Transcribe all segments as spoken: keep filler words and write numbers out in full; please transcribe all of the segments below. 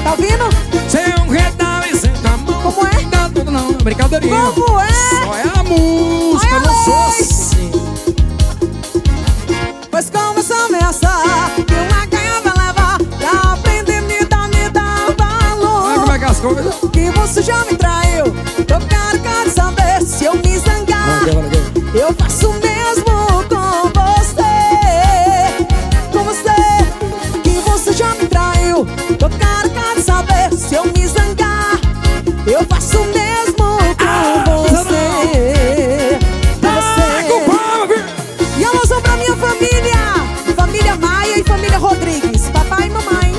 Tá ouvindo? Sem um retal e sem a mão. Como é? Não dá tudo não, brincadeirinha. Como é? Só é a música, Ai, não sou ai. assim. Pois começou a ameaçar que uma canha vai levar pra aprender me dar, me dar valor. Olha como é que as coisas. Que você já me traiu. Eu quero, quero saber se eu me zangar. Olha aqui, olha aqui. Eu faço o mesmo com você. Com você. Que você já me traiu. Eu quero, quero saber se eu me zangar. Eu faço o mesmo com Ah, você. Com Vai com o você. pau, filho. E alô só pra minha família. Família Maia e família Rodrigues. Papai e mamãe.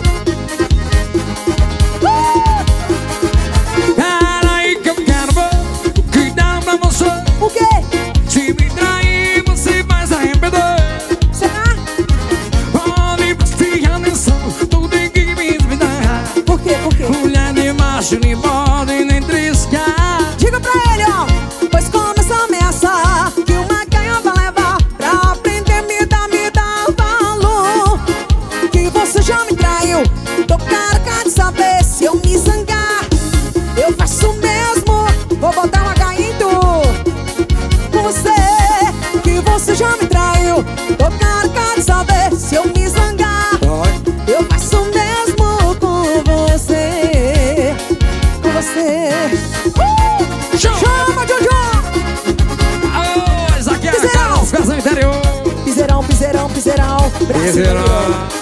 Uh! Peraí que eu quero ver o que dá pra você. O quê? Se me trair, você vai se arrepender. Será? Pode prestar atenção, tudo que me dá. Por quê? Por quê? Mulher de macho, nem pode nem triscar. Diga pra ele, ó. Pois começa a ameaçar que uma canha vai levar pra aprender me dar, me dar valor. Que você já me traiu. Tô cara de saber se eu me zangar. Eu faço o mesmo. Vou botar um H em tu. Com você. Que você já me traiu. Tô cara de saber se eu me zangar. Eu faço o mesmo com você. Com você. Uh! Chama, Jojo! Alô, isso aqui é a Piseirão. cara das festas do interior. Piseirão, piseirão, piseirão. Brasil. Piseirão.